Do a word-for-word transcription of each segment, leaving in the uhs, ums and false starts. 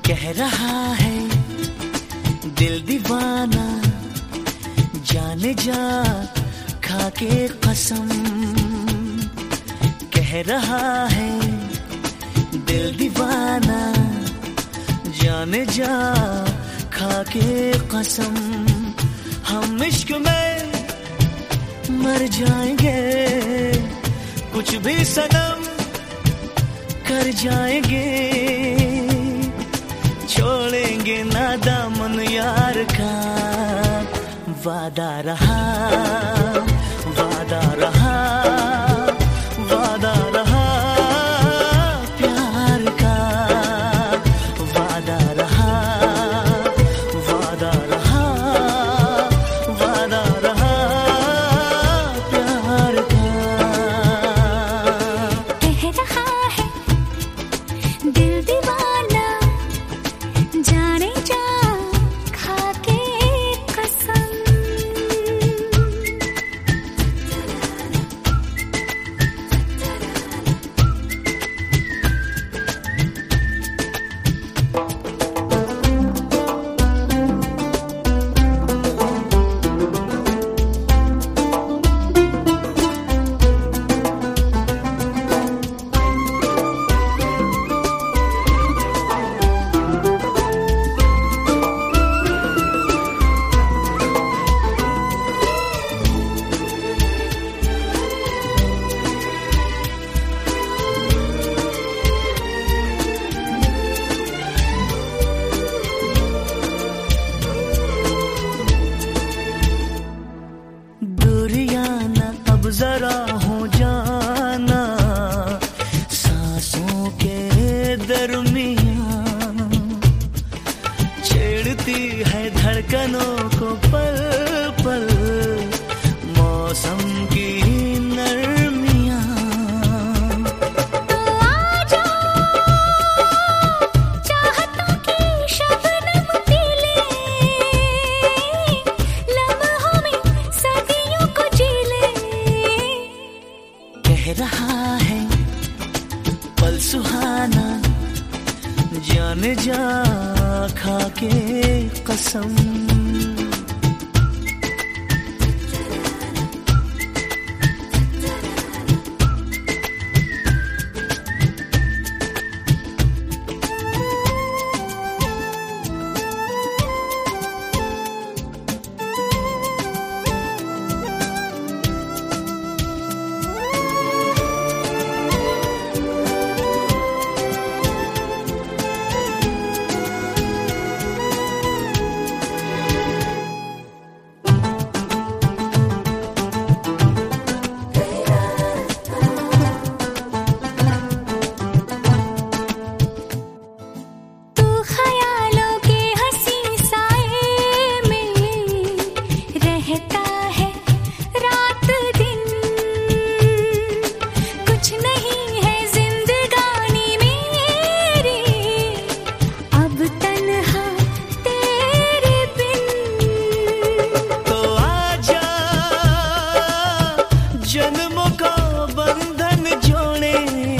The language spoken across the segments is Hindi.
कह रहा है दिल दीवाना, जाने जा खा के कसम। कह रहा है दिल दीवाना, जाने जा खा के कसम। हम इश्क में मर जाएंगे, कुछ भी सनम कर जाएंगे। छोड़ेंगे ना दामन यार का, वादा रहा वादा रहा वादा रहा प्यार का। वादा रहा वादा रहा वादा रहा प्यार का। कह रहा है दिल दीवाना, जाने जा खा के कसम। जरा हो जाना सांसों के दरमियां, छेड़ती है धड़कनों को पल पल मौसम की नरमियां। तो आजा चाहतों की शबनम पी ले, लम्हों में सदियों को जी ले। कह रहा है पल सुहाना, जाने जा खा के कसम। जन्मों का बंधन जोड़े,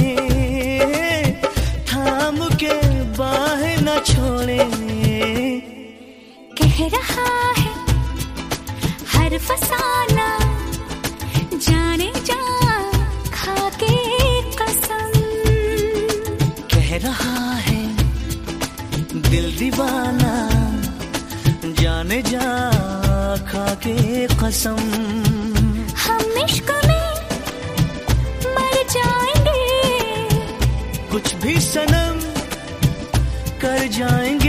थाम के बाहें न छोड़े। कह रहा है हर फसाना, जाने जा खा के कसम। कह रहा है दिल दीवाना, जाने जा खा के कसम। हम इश्क में मर जाएंगे, कुछ भी सनम कर जाएंगे।